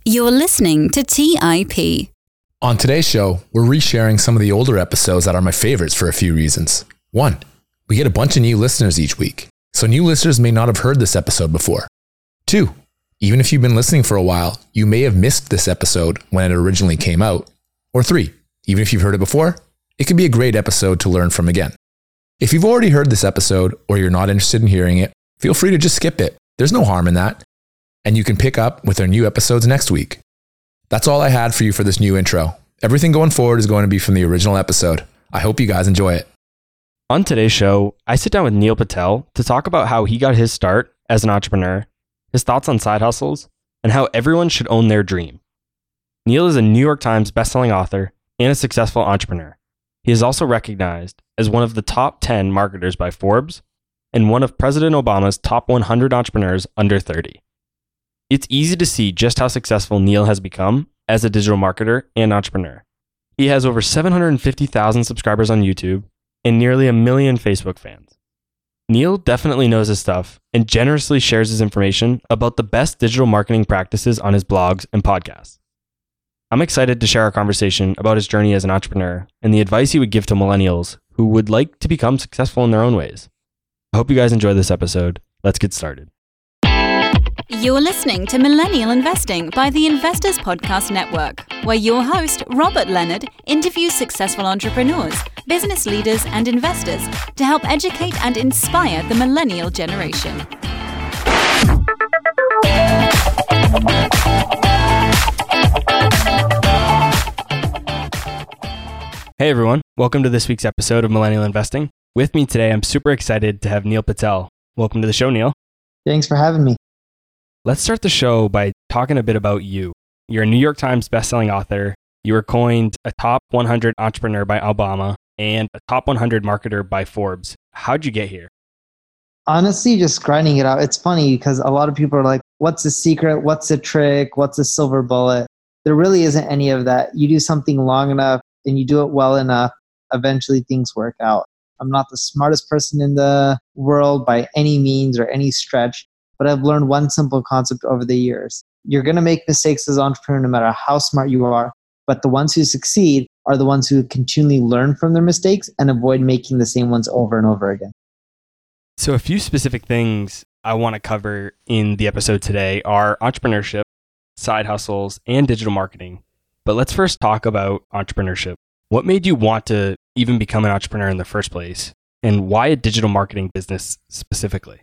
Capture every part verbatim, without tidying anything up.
You're listening to T I P. On today's show, we're resharing some of the older episodes that are my favorites for a few reasons. One, we get a bunch of new listeners each week, so new listeners may not have heard this episode before. Two, even if you've been listening for a while, you may have missed this episode when it originally came out. Or three, even if you've heard it before, it could be a great episode to learn from again. If you've already heard this episode or you're not interested in hearing it, feel free to just skip it. There's no harm in that. And you can pick up with our new episodes next week. That's all I had for you for this new intro. Everything going forward is going to be from the original episode. I hope you guys enjoy it. On today's show, I sit down with Neil Patel to talk about how he got his start as an entrepreneur, his thoughts on side hustles, and how everyone should own their dream. Neil is a New York Times bestselling author and a successful entrepreneur. He is also recognized as one of the top ten marketers by Forbes and one of President Obama's top one hundred entrepreneurs under thirty. It's easy to see just how successful Neil has become as a digital marketer and entrepreneur. He has over seven hundred fifty thousand subscribers on YouTube and nearly a million Facebook fans. Neil definitely knows his stuff and generously shares his information about the best digital marketing practices on his blogs and podcasts. I'm excited to share our conversation about his journey as an entrepreneur and the advice he would give to millennials who would like to become successful in their own ways. I hope you guys enjoy this episode. Let's get started. You're listening to Millennial Investing by the Investors Podcast Network, where your host, Robert Leonard, interviews successful entrepreneurs, business leaders, and investors to help educate and inspire the millennial generation. Hey everyone, welcome to this week's episode of Millennial Investing. With me today, I'm super excited to have Neil Patel. Welcome to the show, Neil. Thanks for having me. Let's start the show by talking a bit about you. You're a New York Times bestselling author. You were coined a top one hundred entrepreneur by Obama and a top one hundred marketer by Forbes. How'd you get here? Honestly, just grinding it out. It's funny because a lot of people are like, what's the secret? What's the trick? What's the silver bullet? There really isn't any of that. You do something long enough and you do it well enough, eventually things work out. I'm not the smartest person in the world by any means or any stretch, but I've learned one simple concept over the years. You're going to make mistakes as an entrepreneur no matter how smart you are, but the ones who succeed are the ones who continually learn from their mistakes and avoid making the same ones over and over again. So a few specific things I want to cover in the episode today are entrepreneurship, side hustles, and digital marketing. But let's first talk about entrepreneurship. What made you want to even become an entrepreneur in the first place? And why a digital marketing business specifically?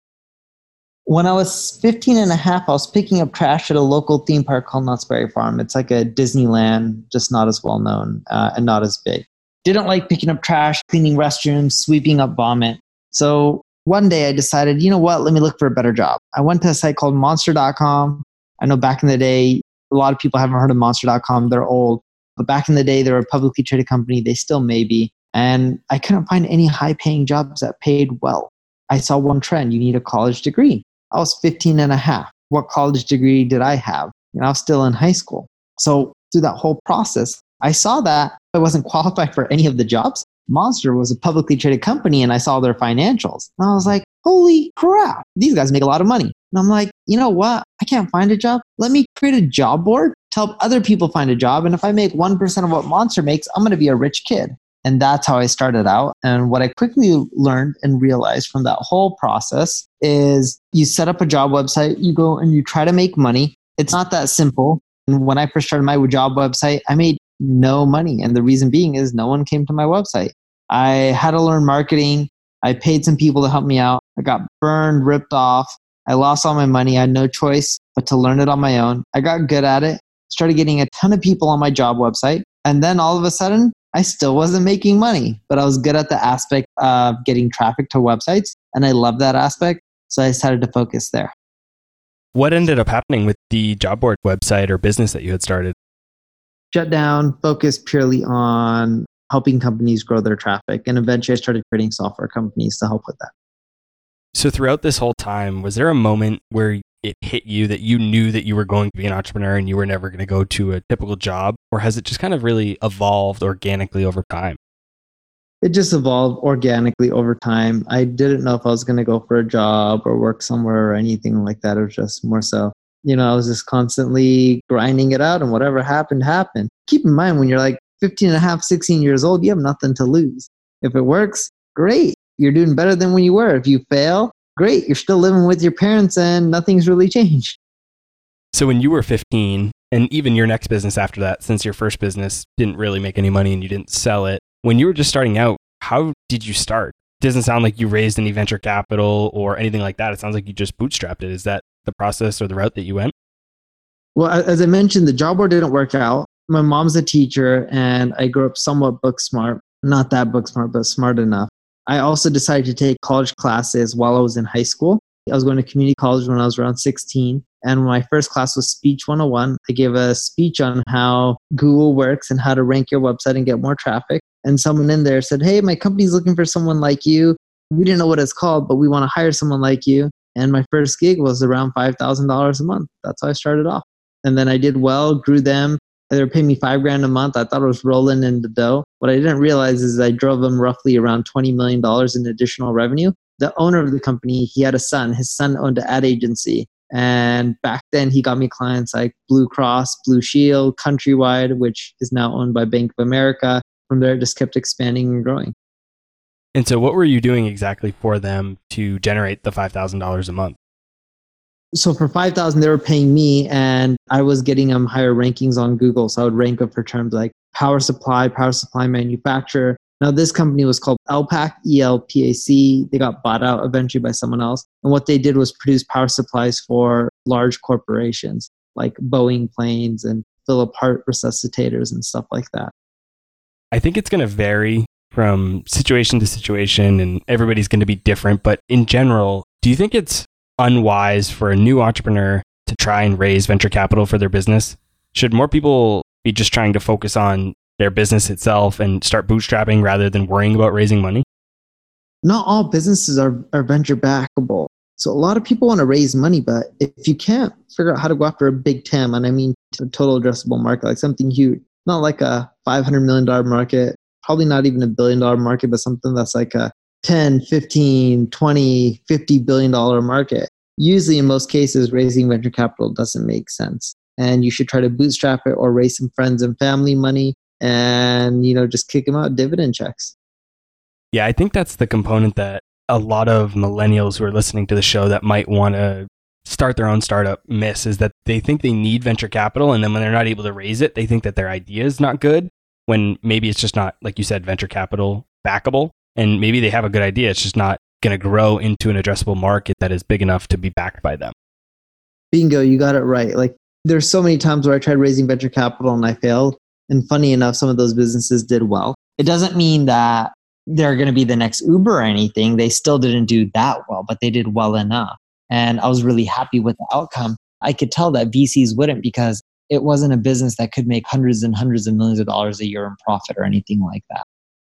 When I was fifteen and a half, I was picking up trash at a local theme park called Knott's Berry Farm. It's like a Disneyland, just not as well known uh, and not as big. Didn't like picking up trash, cleaning restrooms, sweeping up vomit. So one day I decided, you know what, let me look for a better job. I went to a site called monster dot com. I know back in the day, a lot of people haven't heard of monster dot com. They're old. But back in the day, they were a publicly traded company. They still may be. And I couldn't find any high-paying jobs that paid well. I saw one trend. You need a college degree. I was fifteen and a half. What college degree did I have? You know, I was still in high school. So through that whole process, I saw that I wasn't qualified for any of the jobs. Monster was a publicly traded company and I saw their financials. And I was like, holy crap, these guys make a lot of money. And I'm like, you know what? I can't find a job. Let me create a job board to help other people find a job. And if I make one percent of what Monster makes, I'm going to be a rich kid. And that's how I started out. And what I quickly learned and realized from that whole process is you set up a job website, you go and you try to make money. It's not that simple. And when I first started my job website, I made no money. And the reason being is no one came to my website. I had to learn marketing. I paid some people to help me out. I got burned, ripped off. I lost all my money. I had no choice but to learn it on my own. I got good at it, started getting a ton of people on my job website. And then all of a sudden, I still wasn't making money, but I was good at the aspect of getting traffic to websites. And I love that aspect. So I decided to focus there. What ended up happening with the job board website or business that you had started? Shut down, focused purely on helping companies grow their traffic. And eventually I started creating software companies to help with that. So throughout this whole time, was there a moment where it hit you that you knew that you were going to be an entrepreneur and you were never going to go to a typical job? Or has it just kind of really evolved organically over time? It just evolved organically over time. I didn't know if I was going to go for a job or work somewhere or anything like that. It was just more so, You know, I was just constantly grinding it out, and whatever happened, happened. Keep in mind, when you're like fifteen and a half, sixteen years old, you have nothing to lose. If it works, great. You're doing better than when you were. If you fail, great. You're still living with your parents and nothing's really changed. So when you were fifteen, and even your next business after that, since your first business didn't really make any money and you didn't sell it, when you were just starting out, how did you start? It doesn't sound like you raised any venture capital or anything like that. It sounds like you just bootstrapped it. Is that the process or the route that you went? Well, as I mentioned, the job board didn't work out. My mom's a teacher and I grew up somewhat book smart. Not that book smart, but smart enough. I also decided to take college classes while I was in high school. I was going to community college when I was around sixteen. And my first class was Speech one oh one. I gave a speech on how Google works and how to rank your website and get more traffic. And someone in there said, hey, my company's looking for someone like you. We didn't know what it's called, but we want to hire someone like you. And my first gig was around five thousand dollars a month. That's how I started off. And then I did well, grew them. They were paying me five grand a month. I thought I was rolling in the dough. What I didn't realize is I drove them roughly around twenty million dollars in additional revenue. The owner of the company, he had a son. His son owned an ad agency. And back then he got me clients like Blue Cross, Blue Shield, Countrywide, which is now owned by Bank of America. From there, it just kept expanding and growing. And so what were you doing exactly for them to generate the five thousand dollars a month? So for five thousand dollars, they were paying me and I was getting them higher rankings on Google. So I would rank them for terms like power supply, power supply manufacturer. Now this company was called L PAC, E L P A C. They got bought out eventually by someone else. And what they did was produce power supplies for large corporations like Boeing planes and Philip Heart resuscitators and stuff like that. I think it's going to vary from situation to situation and everybody's going to be different. But in general, do you think it's unwise for a new entrepreneur to try and raise venture capital for their business? Should more people be just trying to focus on their business itself and start bootstrapping rather than worrying about raising money? Not all businesses are, are venture backable. So a lot of people want to raise money, but if you can't figure out how to go after a big T A M, and I mean a total addressable market, like something huge, not like a five hundred million dollars market, probably not even a billion dollar market, but something that's like a ten, fifteen, twenty, fifty billion dollar market. Usually in most cases, raising venture capital doesn't make sense. And you should try to bootstrap it or raise some friends and family money and, you know, just kick them out dividend checks. Yeah, I think that's the component that a lot of millennials who are listening to the show that might want to start their own startup miss, is that they think they need venture capital. And then when they're not able to raise it, they think that their idea is not good, when maybe it's just not, like you said, venture capital backable. And maybe they have a good idea. It's just not going to grow into an addressable market that is big enough to be backed by them. Bingo, you got it right. Like there's so many times where I tried raising venture capital and I failed. And funny enough, some of those businesses did well. It doesn't mean that they're going to be the next Uber or anything. They still didn't do that well, but they did well enough. And I was really happy with the outcome. I could tell that V Cs wouldn't, because it wasn't a business that could make hundreds and hundreds of millions of dollars a year in profit or anything like that.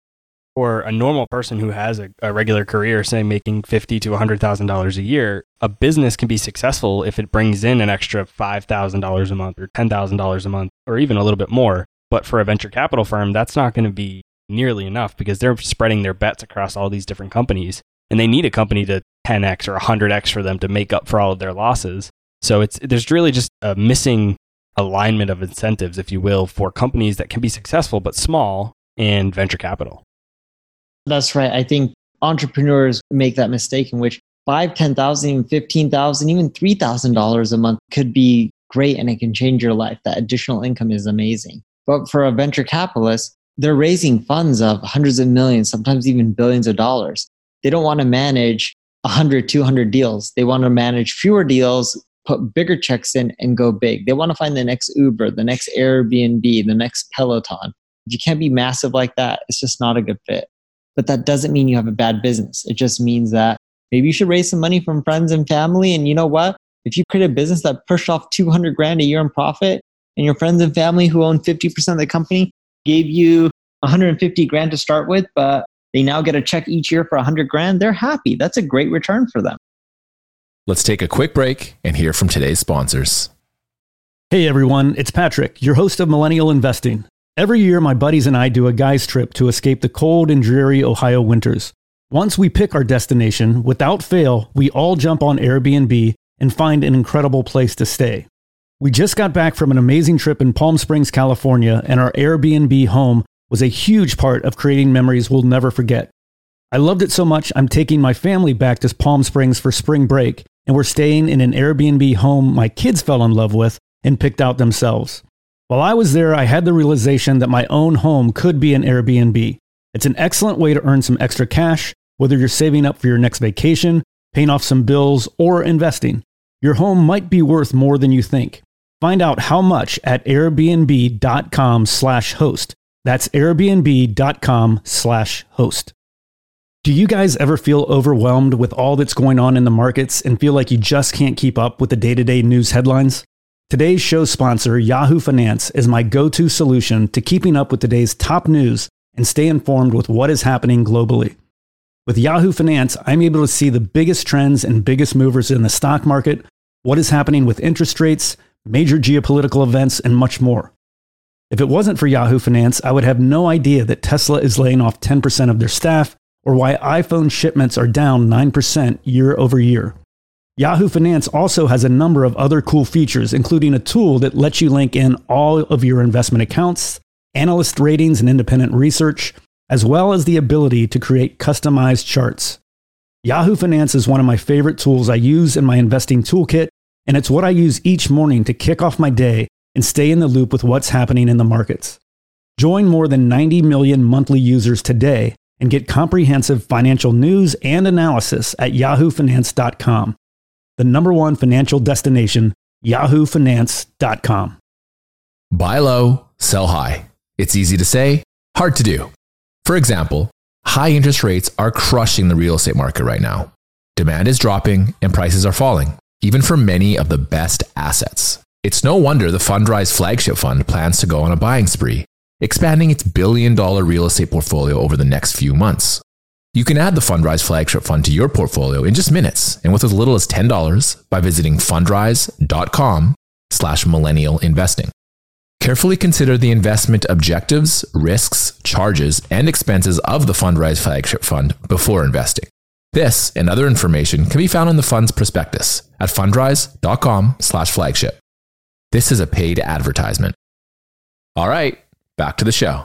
For a normal person who has a, a regular career, say making fifty thousand to one hundred thousand dollars a year, a business can be successful if it brings in an extra five thousand dollars a month or ten thousand dollars a month or even a little bit more. But for a venture capital firm, that's not going to be nearly enough, because they're spreading their bets across all these different companies. And they need a company to ten x or one hundred x for them to make up for all of their losses. So it's there's really just a missing alignment of incentives, if you will, for companies that can be successful but small and venture capital. That's right. I think entrepreneurs make that mistake in which five, ten thousand, even fifteen thousand, even three thousand dollars a month could be great and it can change your life. That additional income is amazing. But for a venture capitalist, they're raising funds of hundreds of millions, sometimes even billions of dollars. They don't want to manage one hundred, two hundred deals. They want to manage fewer deals, put bigger checks in and go big. They want to find the next Uber, the next Airbnb, the next Peloton. If you can't be massive like that, it's just not a good fit. But that doesn't mean you have a bad business. It just means that maybe you should raise some money from friends and family. And you know what? If you create a business that pushed off two hundred grand a year in profit, and your friends and family who own fifty percent of the company gave you one hundred fifty grand to start with, but they now get a check each year for one hundred grand, they're happy. That's a great return for them. Let's take a quick break and hear from today's sponsors. Hey everyone, it's Patrick, your host of Millennial Investing. Every year, my buddies and I do a guy's trip to escape the cold and dreary Ohio winters. Once we pick our destination, without fail, we all jump on Airbnb and find an incredible place to stay. We just got back from an amazing trip in Palm Springs, California, and our Airbnb home was a huge part of creating memories we'll never forget. I loved it so much, I'm taking my family back to Palm Springs for spring break, and we're staying in an Airbnb home my kids fell in love with and picked out themselves. While I was there, I had the realization that my own home could be an Airbnb. It's an excellent way to earn some extra cash, whether you're saving up for your next vacation, paying off some bills, or investing. Your home might be worth more than you think. Find out how much at airbnb.com slash host. That's airbnb.com slash host. Do you guys ever feel overwhelmed with all that's going on in the markets and feel like you just can't keep up with the day-to-day news headlines? Today's show sponsor, Yahoo Finance, is my go-to solution to keeping up with today's top news and stay informed with what is happening globally. With Yahoo Finance, I'm able to see the biggest trends and biggest movers in the stock market, what is happening with interest rates, major geopolitical events, and much more. If it wasn't for Yahoo Finance, I would have no idea that Tesla is laying off ten percent of their staff, or why iPhone shipments are down nine percent year over year. Yahoo Finance also has a number of other cool features, including a tool that lets you link in all of your investment accounts, analyst ratings and independent research, as well as the ability to create customized charts. Yahoo Finance is one of my favorite tools I use in my investing toolkit, and it's what I use each morning to kick off my day and stay in the loop with what's happening in the markets. Join more than ninety million monthly users today and get comprehensive financial news and analysis at yahoo finance dot com. The number one financial destination, yahoo finance dot com. Buy low, sell high. It's easy to say, hard to do. For example, high interest rates are crushing the real estate market right now. Demand is dropping and prices are falling, even for many of the best assets. It's no wonder the Fundrise flagship fund plans to go on a buying spree, expanding its billion dollar real estate portfolio over the next few months. You can add the Fundrise flagship fund to your portfolio in just minutes and with as little as ten dollars by visiting fundrise.com slash millennial investing. Carefully consider the investment objectives, risks, charges, and expenses of the Fundrise flagship fund before investing. This and other information can be found in the fund's prospectus at fundrise.com slash flagship. This is a paid advertisement. All right, back to the show.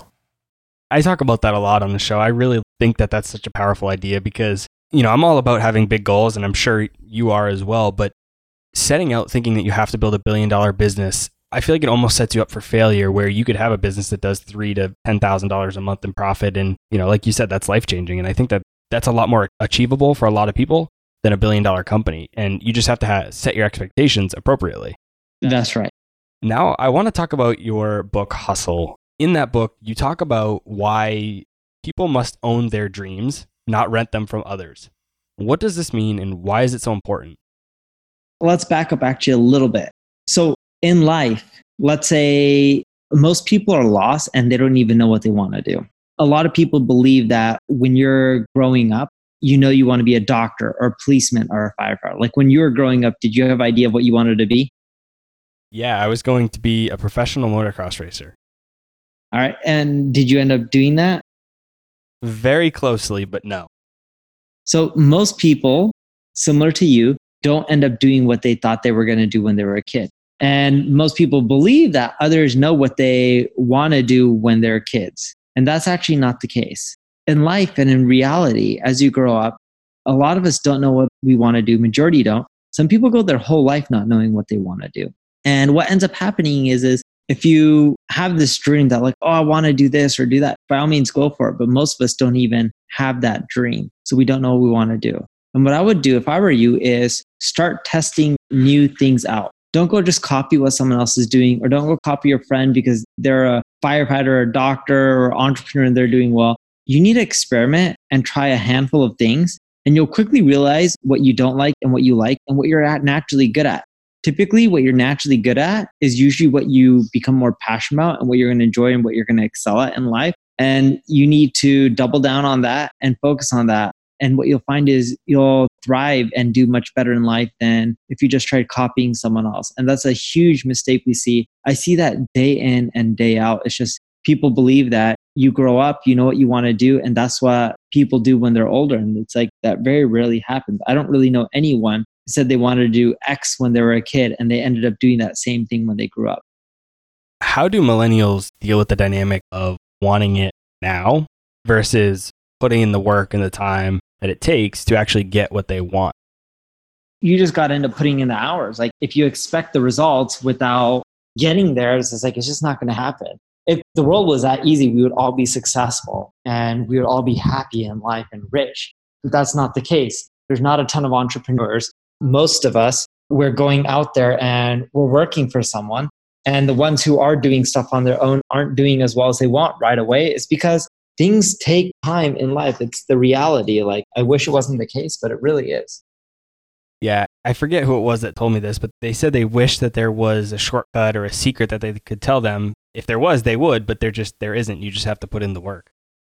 I talk about that a lot on the show. I really think that that's such a powerful idea because, you know, I'm all about having big goals and I'm sure you are as well, but setting out thinking that you have to build a billion dollar business, I feel like it almost sets you up for failure where you could have a business that does three to ten thousand dollars a month in profit. And, you know, like you said, that's life changing. And I think that that's a lot more achievable for a lot of people than a billion dollar company. And you just have to ha- set your expectations appropriately. That's right. Now, I want to talk about your book, Hustle. In that book, you talk about why people must own their dreams, not rent them from others. What does this mean and why is it so important? Let's back up actually a little bit. So in life, let's say most people are lost and they don't even know what they want to do. A lot of people believe that when you're growing up, you know you want to be a doctor or a policeman or a firefighter. Like when you were growing up, did you have an idea of what you wanted to be? Yeah, I was going to be a professional motocross racer. All right. And did you end up doing that? Very closely, but no. So most people, similar to you, don't end up doing what they thought they were going to do when they were a kid. And most people believe that others know what they want to do when they're kids. And that's actually not the case. In life and in reality, as you grow up, a lot of us don't know what we want to do. Majority don't. Some people go their whole life not knowing what they want to do. And what ends up happening is, is if you have this dream that like, oh, I want to do this or do that, by all means, go for it. But most of us don't even have that dream. So we don't know what we want to do. And what I would do if I were you is start testing new things out. Don't go just copy what someone else is doing, or don't go copy your friend because they're a firefighter or a doctor or entrepreneur and they're doing well. You need to experiment and try a handful of things, and you'll quickly realize what you don't like and what you like and what you're naturally good at. Typically, what you're naturally good at is usually what you become more passionate about and what you're going to enjoy and what you're going to excel at in life. And you need to double down on that and focus on that. And what you'll find is you'll thrive and do much better in life than if you just tried copying someone else. And that's a huge mistake we see. I see that day in and day out. It's just people believe that you grow up, you know what you want to do, and that's what people do when they're older. And it's like that very rarely happens. I don't really know anyone said they wanted to do X when they were a kid, and they ended up doing that same thing when they grew up. How do millennials deal with the dynamic of wanting it now versus putting in the work and the time that it takes to actually get what they want? You just got to end up putting in the hours. Like if you expect the results without getting there, it's just like, it's just not going to happen. If the world was that easy, we would all be successful and we would all be happy in life and rich. But that's not the case. There's not a ton of entrepreneurs. Most of us, we're going out there and we're working for someone. And the ones who are doing stuff on their own aren't doing as well as they want right away. It's because things take time in life. It's the reality. Like, I wish it wasn't the case, but it really is. Yeah, I forget who it was that told me this, but they said they wish that there was a shortcut or a secret that they could tell them. If there was, they would, but there just there isn't. You just have to put in the work.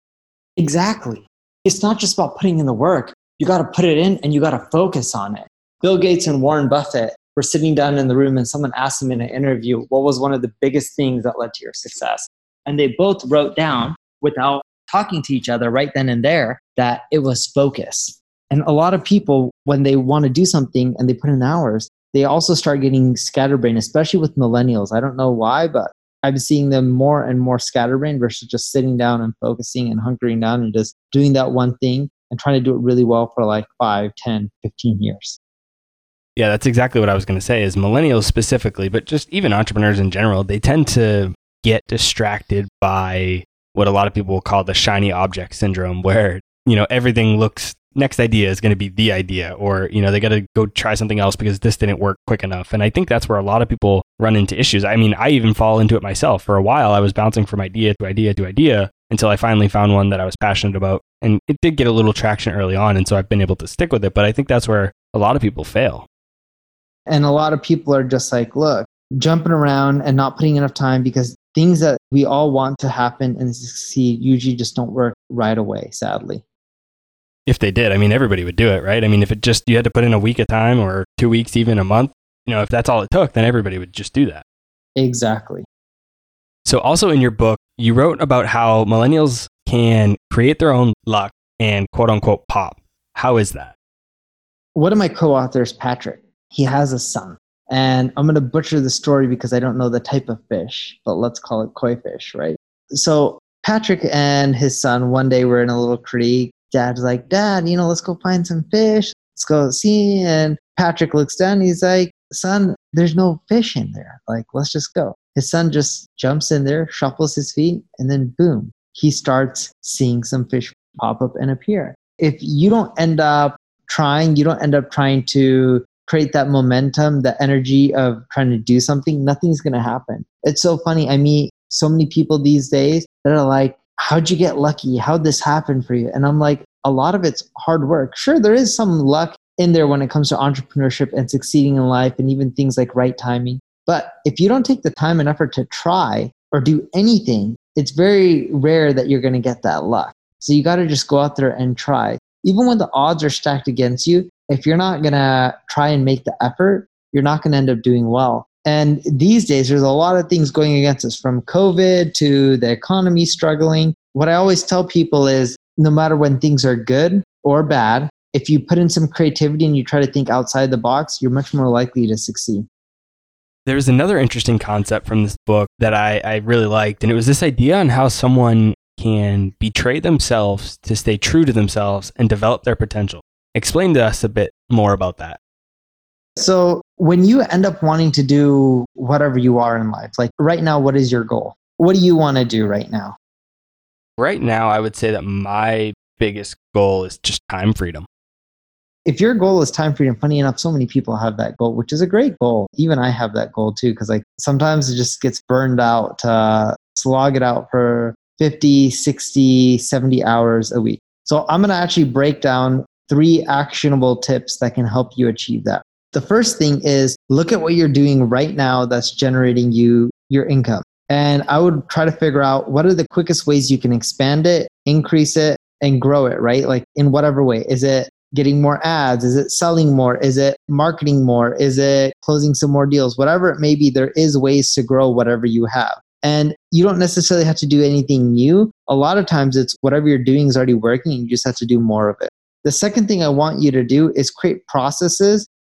Exactly. It's not just about putting in the work. You got to put it in and you got to focus on it. Bill Gates and Warren Buffett were sitting down in the room and someone asked them in an interview, what was one of the biggest things that led to your success? And they both wrote down without talking to each other right then and there that it was focus. And a lot of people, when they want to do something and they put in hours, they also start getting scatterbrained, especially with millennials. I don't know why, but I'm seeing them more and more scatterbrained versus just sitting down and focusing and hunkering down and just doing that one thing and trying to do it really well for like five, ten, fifteen years. Yeah, that's exactly what I was going to say is millennials specifically, but just even entrepreneurs in general, they tend to get distracted by what a lot of people will call the shiny object syndrome, where, you know, everything looks, next idea is going to be the idea, or, you know, they got to go try something else because this didn't work quick enough. And I think that's where a lot of people run into issues. I mean, I even fall into it myself. For a while, I was bouncing from idea to idea to idea until I finally found one that I was passionate about. And it did get a little traction early on. And so I've been able to stick with it. But I think that's where a lot of people fail. And a lot of people are just like, look, jumping around and not putting enough time because things that we all want to happen and succeed usually just don't work right away, sadly. If they did, I mean, everybody would do it, right? I mean, if it just, you had to put in a week of time or two weeks, even a month, you know, if that's all it took, then everybody would just do that. Exactly. So also in your book, you wrote about how millennials can create their own luck and quote unquote pop. How is that? One of my co-authors, Patrick, he has a son. And I'm going to butcher the story because I don't know the type of fish, but let's call it koi fish, right? So Patrick and his son, one day were in a little creek. Dad's like, Dad, you know, let's go find some fish. Let's go see. And Patrick looks down. He's like, son, there's no fish in there. Like, let's just go. His son just jumps in there, shuffles his feet, and then boom, he starts seeing some fish pop up and appear. If you don't end up trying, you don't end up trying to create that momentum, the energy of trying to do something, nothing's going to happen. It's so funny. I meet so many people these days that are like, how'd you get lucky? How'd this happen for you? And I'm like, a lot of it's hard work. Sure, there is some luck in there when it comes to entrepreneurship and succeeding in life and even things like right timing. But if you don't take the time and effort to try or do anything, it's very rare that you're going to get that luck. So you got to just go out there and try. Even when the odds are stacked against you, if you're not going to try and make the effort, you're not going to end up doing well. And these days, there's a lot of things going against us, from COVID to the economy struggling. What I always tell people is, no matter when things are good or bad, if you put in some creativity and you try to think outside the box, you're much more likely to succeed. There's another interesting concept from this book that I, I really liked, and it was this idea on how someone can betray themselves to stay true to themselves and develop their potential. Explain to us a bit more about that. So when you end up wanting to do whatever you are in life, like right now, what is your goal? What do you want to do right now? Right now, I would say that my biggest goal is just time freedom. If your goal is time freedom, funny enough, so many people have that goal, which is a great goal. Even I have that goal too, because like sometimes it just gets burned out to slog it out for fifty, sixty, seventy hours a week. So I'm going to actually break down three actionable tips that can help you achieve that. The first thing is look at what you're doing right now that's generating you your income. And I would try to figure out what are the quickest ways you can expand it, increase it, and grow it, right? Like in whatever way. Is it getting more ads? Is it selling more? Is it marketing more? Is it closing some more deals? Whatever it may be, there is ways to grow whatever you have. And you don't necessarily have to do anything new. A lot of times it's whatever you're doing is already working and you just have to do more of it. The second thing I want you to do is create processes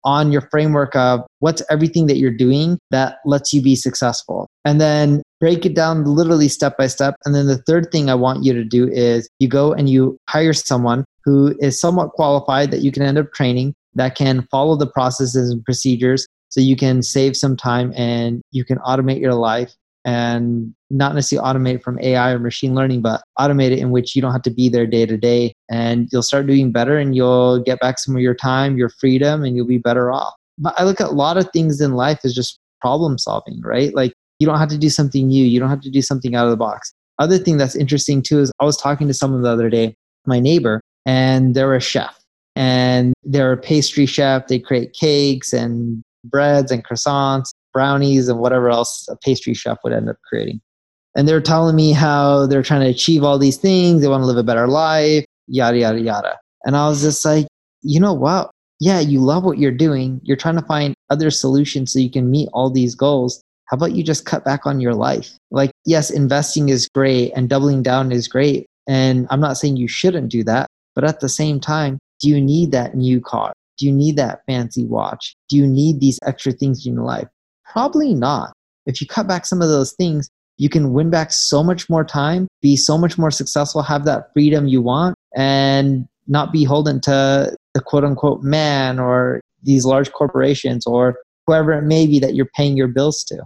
on your framework of what's everything that you're doing that lets you be successful. And then break it down literally step by step. And then the third thing I want you to do is you go and you hire someone who is somewhat qualified that you can end up training, that can follow the processes and procedures so you can save some time and you can automate your life. And not necessarily automate from A I or machine learning, but automate it in which you don't have to be there day to day, and you'll start doing better and you'll get back some of your time, your freedom, and you'll be better off. But I look at a lot of things in life as just problem solving, right? Like you don't have to do something new. You don't have to do something out of the box. Other thing that's interesting too is I was talking to someone the other day, my neighbor, and they're a chef and they're a pastry chef. They create cakes and breads and croissants, brownies, and whatever else a pastry chef would end up creating. And they're telling me how they're trying to achieve all these things. They want to live a better life, yada, yada, yada. And I was just like, you know what? Yeah, you love what you're doing. You're trying to find other solutions so you can meet all these goals. How about you just cut back on your life? Like, yes, investing is great and doubling down is great. And I'm not saying you shouldn't do that. But at the same time, do you need that new car? Do you need that fancy watch? Do you need these extra things in your life? Probably not. If you cut back some of those things, you can win back so much more time, be so much more successful, have that freedom you want, and not be beholden to the quote unquote man or these large corporations or whoever it may be that you're paying your bills to.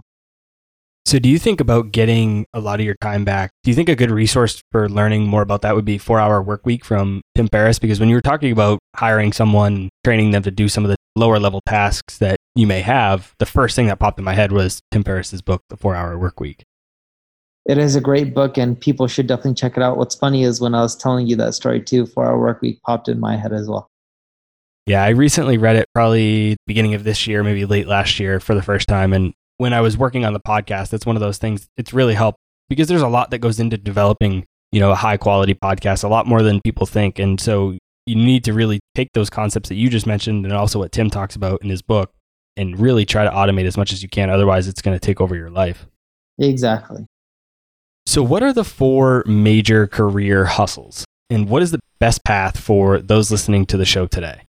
So do you think about getting a lot of your time back? Do you think a good resource for learning more about that would be four hour Work Week from Tim Ferriss? Because when you were talking about hiring someone, training them to do some of the lower level tasks that you may have, the first thing that popped in my head was Tim Ferriss's book, The four hour Work Week. It is a great book and people should definitely check it out. What's funny is when I was telling you that story too, four hour Work Week popped in my head as well. Yeah, I recently read it probably beginning of this year, maybe late last year for the first time. And when I was working on the podcast, it's one of those things, it's really helped because there's a lot that goes into developing, you know, a high quality podcast, a lot more than people think. And so you need to really take those concepts that you just mentioned and also what Tim talks about in his book and really try to automate as much as you can. Otherwise, it's going to take over your life. Exactly. So what are the four major career hustles? And what is the best path for those listening to the show today?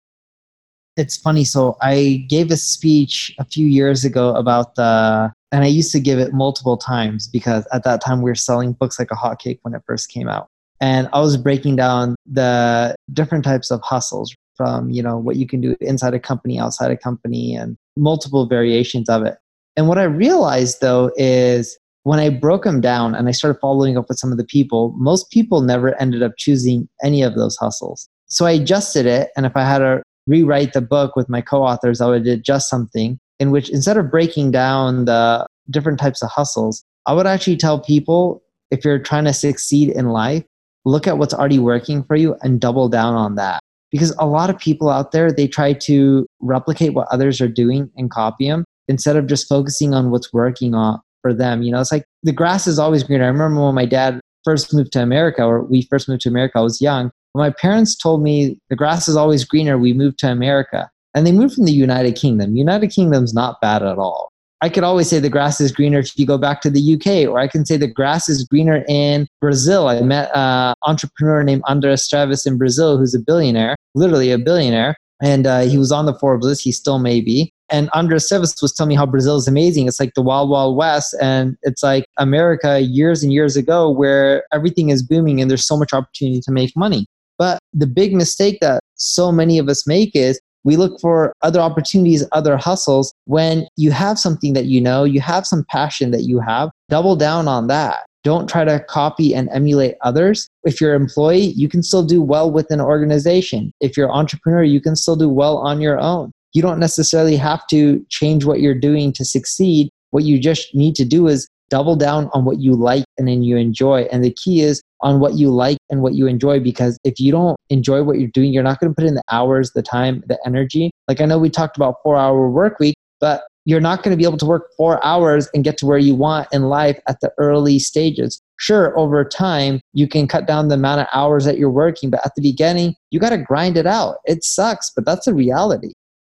It's funny. So I gave a speech a few years ago about the, and I used to give it multiple times because at that time we were selling books like a hotcake when it first came out. And I was breaking down the different types of hustles from, you know, what you can do inside a company, outside a company, and multiple variations of it. And what I realized though is when I broke them down and I started following up with some of the people, most people never ended up choosing any of those hustles. So I adjusted it. And if I had to rewrite the book with my co-authors, I would adjust something in which instead of breaking down the different types of hustles, I would actually tell people, if you're trying to succeed in life, look at what's already working for you and double down on that. Because a lot of people out there, they try to replicate what others are doing and copy them instead of just focusing on what's working on for them. You know, it's like the grass is always greener. I remember when my dad first moved to America, or we first moved to America, I was young. When my parents told me the grass is always greener, we moved to America. And they moved from the United Kingdom. United Kingdom's not bad at all. I could always say the grass is greener if you go back to the U K, or I can say the grass is greener in Brazil. I met an entrepreneur named Andres Travis in Brazil, who's a billionaire, literally a billionaire. And uh, he was on the Forbes list. He still may be. And Andres Travis was telling me how Brazil is amazing. It's like the wild, wild west. And it's like America years and years ago where everything is booming and there's so much opportunity to make money. But the big mistake that so many of us make is we look for other opportunities, other hustles. When you have something that you know, you have some passion that you have, double down on that. Don't try to copy and emulate others. If you're an employee, you can still do well with an organization. If you're an entrepreneur, you can still do well on your own. You don't necessarily have to change what you're doing to succeed. What you just need to do is double down on what you like and then you enjoy. And the key is on what you like and what you enjoy, because if you don't enjoy what you're doing, you're not going to put in the hours, the time, the energy. Like I know we talked about four hour work week, but you're not going to be able to work four hours and get to where you want in life at the early stages. Sure, over time, you can cut down the amount of hours that you're working, but at the beginning, you got to grind it out. It sucks, but that's a reality.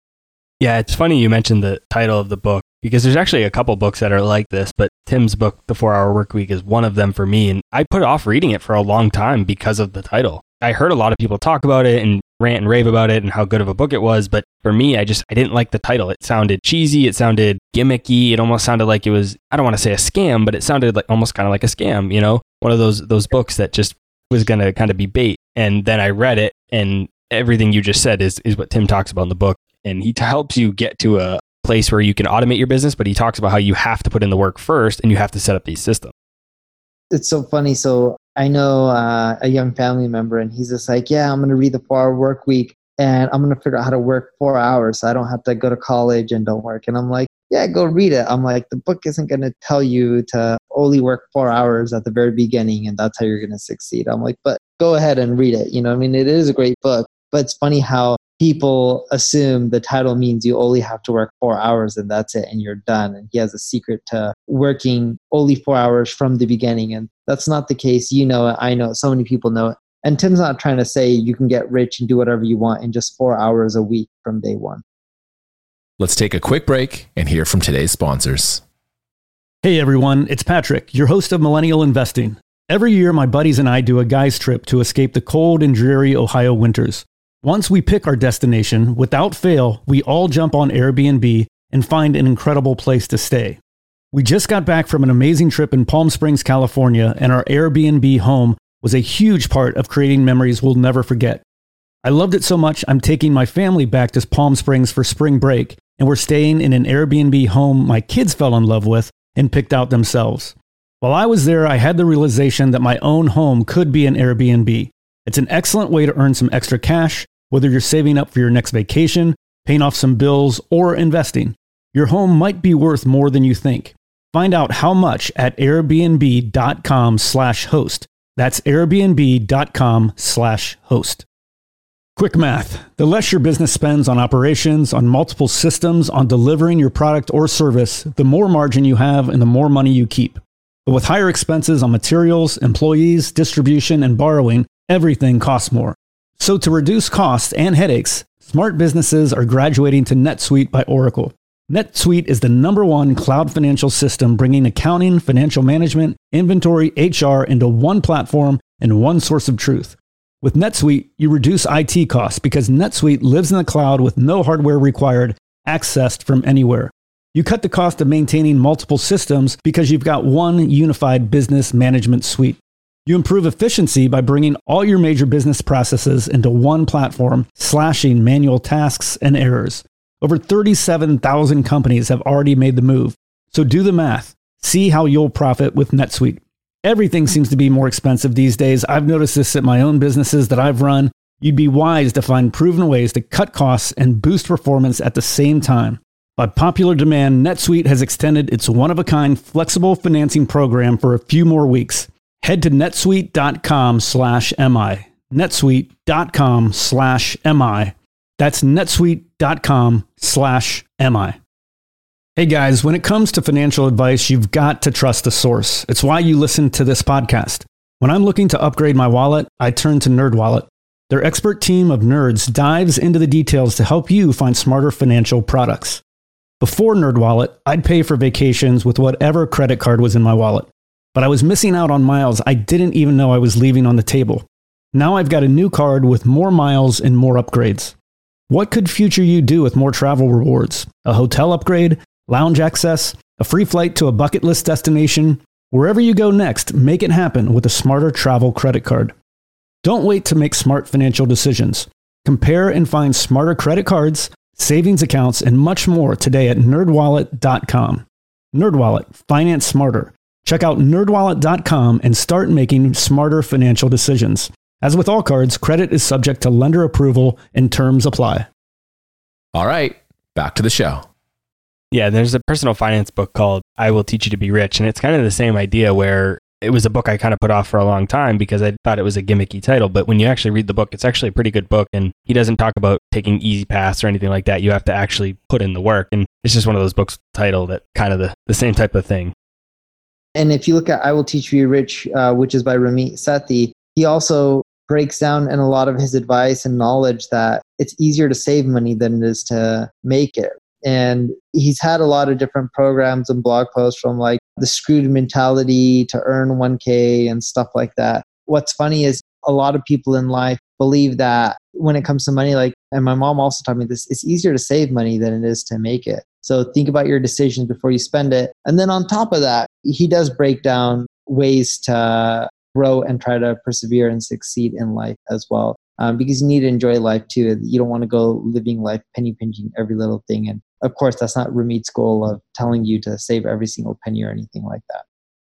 Yeah, it's funny you mentioned the title of the book because there's actually a couple books that are like this, but Tim's book, The four hour Work Week, is one of them for me. And I put off reading it for a long time because of the title. I heard a lot of people talk about it and rant and rave about it and how good of a book it was. But for me, I just, I didn't like the title. It sounded cheesy. It sounded gimmicky. It almost sounded like it was, I don't want to say a scam, but it sounded like almost kind of like a scam, you know, one of those, those books that just was going to kind of be bait. And then I read it, and everything you just said is, is what Tim talks about in the book. And he t- helps you get to a place where you can automate your business, but he talks about how you have to put in the work first and you have to set up these systems. It's so funny. So I know uh, a young family member, and he's just like, yeah, I'm going to read the four hour work week, and I'm going to figure out how to work four hours so I don't have to go to college and don't work. And I'm like, yeah, go read it. I'm like, the book isn't going to tell you to only work four hours at the very beginning and that's how you're going to succeed. I'm like, but go ahead and read it. You know, I mean, it is a great book, but it's funny how people assume the title means you only have to work four hours and that's it and you're done. And he has a secret to working only four hours from the beginning. And that's not the case. You know it, I know it, so many people know it. And Tim's not trying to say you can get rich and do whatever you want in just four hours a week from day one. Let's take a quick break and hear from today's sponsors. Hey everyone, it's Patrick, your host of Millennial Investing. Every year, my buddies and I do a guy's trip to escape the cold and dreary Ohio winters. Once we pick our destination, without fail, we all jump on Airbnb and find an incredible place to stay. We just got back from an amazing trip in Palm Springs, California, and our Airbnb home was a huge part of creating memories we'll never forget. I loved it so much, I'm taking my family back to Palm Springs for spring break, and we're staying in an Airbnb home my kids fell in love with and picked out themselves. While I was there, I had the realization that my own home could be an Airbnb. It's an excellent way to earn some extra cash, whether you're saving up for your next vacation, paying off some bills, or investing. Your home might be worth more than you think. Find out how much at airbnb.com slash host. That's airbnb.com slash host. Quick math. The less your business spends on operations, on multiple systems, on delivering your product or service, the more margin you have and the more money you keep. But with higher expenses on materials, employees, distribution, and borrowing, everything costs more. So to reduce costs and headaches, smart businesses are graduating to NetSuite by Oracle. NetSuite is the number one cloud financial system bringing accounting, financial management, inventory, H R into one platform and one source of truth. With NetSuite, you reduce I T costs because NetSuite lives in the cloud with no hardware required, accessed from anywhere. You cut the cost of maintaining multiple systems because you've got one unified business management suite. You improve efficiency by bringing all your major business processes into one platform, slashing manual tasks and errors. Over thirty-seven thousand companies have already made the move. So do the math. See how you'll profit with NetSuite. Everything seems to be more expensive these days. I've noticed this at my own businesses that I've run. You'd be wise to find proven ways to cut costs and boost performance at the same time. By popular demand, NetSuite has extended its one-of-a-kind flexible financing program for a few more weeks. Head to netsuite.com slash MI. netsuite.com slash MI. That's netsuite.com slash MI. Hey guys, when it comes to financial advice, you've got to trust the source. It's why you listen to this podcast. When I'm looking to upgrade my wallet, I turn to NerdWallet. Their expert team of nerds dives into the details to help you find smarter financial products. Before NerdWallet, I'd pay for vacations with whatever credit card was in my wallet. But I was missing out on miles I didn't even know I was leaving on the table. Now I've got a new card with more miles and more upgrades. What could future you do with more travel rewards? A hotel upgrade? Lounge access, a free flight to a bucket list destination. Wherever you go next, make it happen with a smarter travel credit card. Don't wait to make smart financial decisions. Compare and find smarter credit cards, savings accounts, and much more today at nerd wallet dot com. NerdWallet, finance smarter. Check out nerd wallet dot com and start making smarter financial decisions. As with all cards, credit is subject to lender approval and terms apply. All right, back to the show. Yeah, there's a personal finance book called I Will Teach You to Be Rich. And it's kind of the same idea where it was a book I kind of put off for a long time because I thought it was a gimmicky title. But when you actually read the book, it's actually a pretty good book. And he doesn't talk about taking easy paths or anything like that. You have to actually put in the work. And it's just one of those books title that kind of the, the same type of thing. And if you look at I Will Teach You to Be Rich, uh, which is by Ramit Sethi, he also breaks down in a lot of his advice and knowledge that it's easier to save money than it is to make it. And he's had a lot of different programs and blog posts from like the Screwed mentality to earn one K and stuff like that. What's funny is a lot of people in life believe that when it comes to money, like, and my mom also taught me this, it's easier to save money than it is to make it. So think about your decisions before you spend it. And then on top of that, he does break down ways to grow and try to persevere and succeed in life as well. Um, because you need to enjoy life too. You don't want to go living life penny pinching every little thing. And of course, that's not Ramit's goal of telling you to save every single penny or anything like that.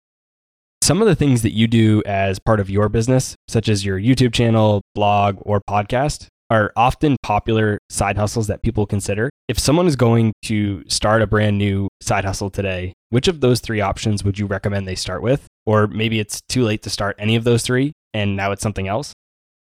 Some of the things that you do as part of your business, such as your YouTube channel, blog, or podcast, are often popular side hustles that people consider. If someone is going to start a brand new side hustle today, which of those three options would you recommend they start with? Or maybe it's too late to start any of those three and now it's something else?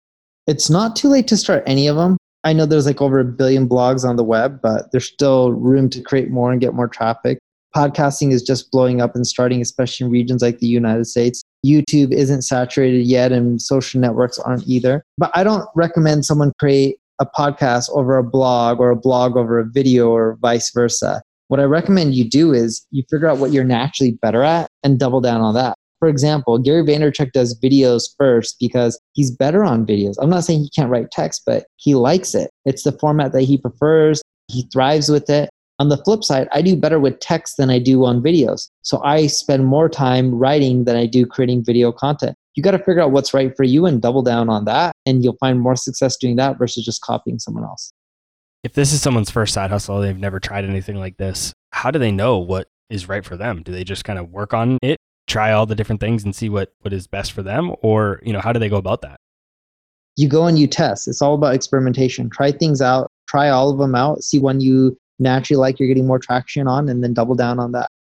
It's not too late to start any of them. I know there's like over a billion blogs on the web, but there's still room to create more and get more traffic. Podcasting is just blowing up and starting, especially in regions like the United States. YouTube isn't saturated yet and social networks aren't either. But I don't recommend someone create a podcast over a blog or a blog over a video or vice versa. What I recommend you do is you figure out what you're naturally better at and double down on that. For example, Gary Vaynerchuk does videos first because he's better on videos. I'm not saying he can't write text, but he likes it. It's the format that he prefers. He thrives with it. On the flip side, I do better with text than I do on videos. So I spend more time writing than I do creating video content. You got to figure out what's right for you and double down on that. And you'll find more success doing that versus just copying someone else. If this is someone's first side hustle, they've never tried anything like this, how do they know what is right for them? Do they just kind of work on it, try all the different things and see what, what is best for them? Or, you know, how do they go about that? You go and you test. It's all about experimentation. Try things out, try all of them out, see when you naturally like you're getting more traction on, and then double down on that.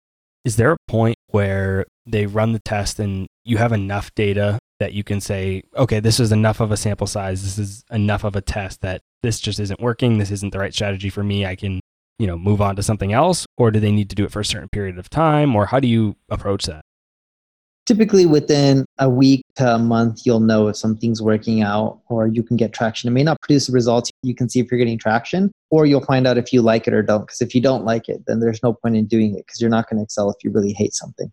Is there a point where they run the test and you have enough data that you can say, okay, this is enough of a sample size, this is enough of a test that this just isn't working, this isn't the right strategy for me, I can, you know, move on to something else? Or do they need to do it for a certain period of time? Or how do you approach that? Typically within a week to a month, you'll know if something's working out or you can get traction. It may not produce the results. You can see if you're getting traction, or you'll find out if you like it or don't. Because if you don't like it, then there's no point in doing it because you're not going to excel if you really hate something.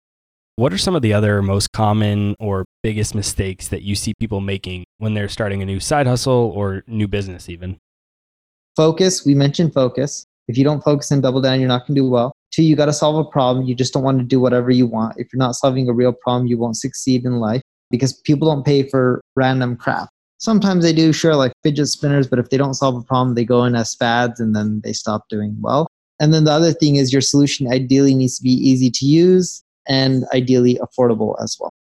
What are some of the other most common or biggest mistakes that you see people making when they're starting a new side hustle or new business even? Focus. We mentioned focus. If you don't focus and double down, you're not going to do well. Two, you got to solve a problem. You just don't want to do whatever you want. If you're not solving a real problem, you won't succeed in life because people don't pay for random crap. Sometimes they do, sure, like fidget spinners, but if they don't solve a problem, they go in as fads and then they stop doing well. And then the other thing is your solution ideally needs to be easy to use and ideally affordable as well.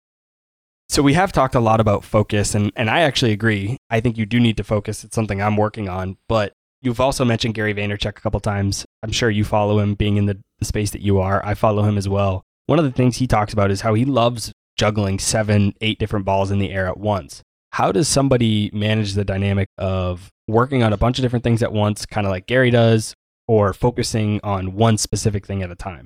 So we have talked a lot about focus, and, and I actually agree. I think you do need to focus. It's something I'm working on, but you've also mentioned Gary Vaynerchuk a couple times. I'm sure you follow him being in the, the space that you are. I follow him as well. One of the things he talks about is how he loves juggling seven, eight different balls in the air at once. How does somebody manage the dynamic of working on a bunch of different things at once, kind of like Gary does, or focusing on one specific thing at a time?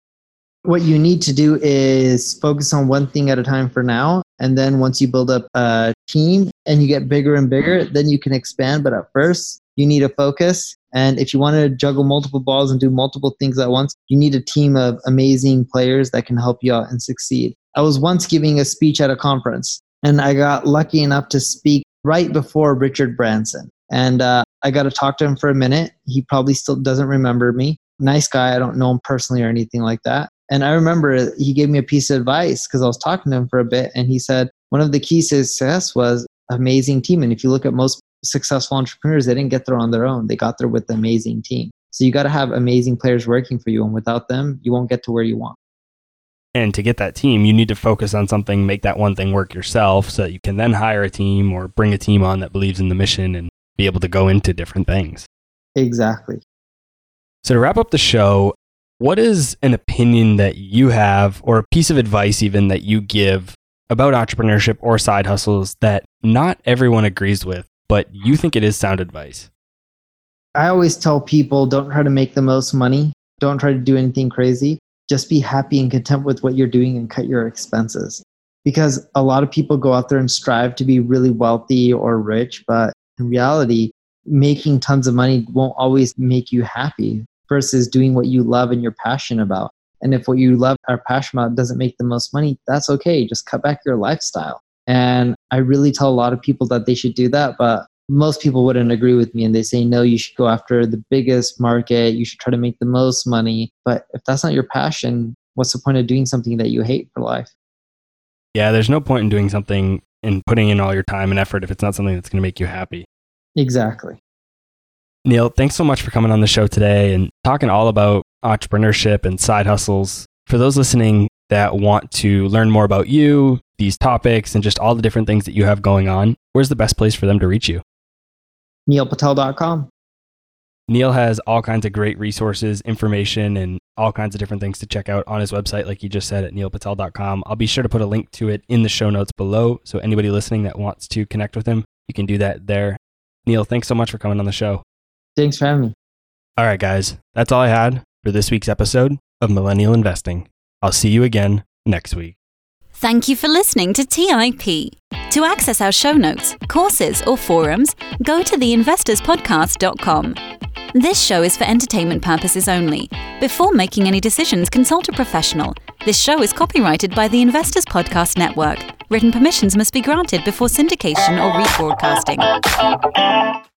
What you need to do is focus on one thing at a time for now. And then once you build up a team and you get bigger and bigger, then you can expand. But at first, you need to focus. And if you want to juggle multiple balls and do multiple things at once, you need a team of amazing players that can help you out and succeed. I was once giving a speech at a conference, and I got lucky enough to speak right before Richard Branson. And uh, I got to talk to him for a minute. He probably still doesn't remember me. Nice guy. I don't know him personally or anything like that. And I remember he gave me a piece of advice because I was talking to him for a bit. And he said, one of the keys to success was amazing team. And if you look at most successful entrepreneurs, they didn't get there on their own. They got there with an amazing team. So you got to have amazing players working for you. And without them, you won't get to where you want. And to get that team, you need to focus on something, make that one thing work yourself so that you can then hire a team or bring a team on that believes in the mission and be able to go into different things. Exactly. So to wrap up the show, what is an opinion that you have or a piece of advice even that you give about entrepreneurship or side hustles that not everyone agrees with, but you think it is sound advice? I always tell people, don't try to make the most money. Don't try to do anything crazy. Just be happy and content with what you're doing and cut your expenses. Because a lot of people go out there and strive to be really wealthy or rich, but in reality, making tons of money won't always make you happy versus doing what you love and you're passionate about. And if what you love or passionate about doesn't make the most money, that's okay. Just cut back your lifestyle. And I really tell a lot of people that they should do that, but most people wouldn't agree with me, and they say, no, you should go after the biggest market. You should try to make the most money. But if that's not your passion, what's the point of doing something that you hate for life? Yeah, there's no point in doing something and putting in all your time and effort if it's not something that's going to make you happy. Exactly. Neil, thanks so much for coming on the show today and talking all about entrepreneurship and side hustles. For those listening that want to learn more about you, these topics, and just all the different things that you have going on, where's the best place for them to reach you? neil patel dot com. Neil has all kinds of great resources, information, and all kinds of different things to check out on his website, like you just said, at neil patel dot com. I'll be sure to put a link to it in the show notes below, so anybody listening that wants to connect with him, you can do that there. Neil, thanks so much for coming on the show. Thanks for having me. All right, guys, that's all I had for this week's episode of Millennial Investing. I'll see you again next week. Thank you for listening to T I P. To access our show notes, courses, or forums, go to the investors podcast dot com. This show is for entertainment purposes only. Before making any decisions, consult a professional. This show is copyrighted by the Investors Podcast Network. Written permissions must be granted before syndication or rebroadcasting.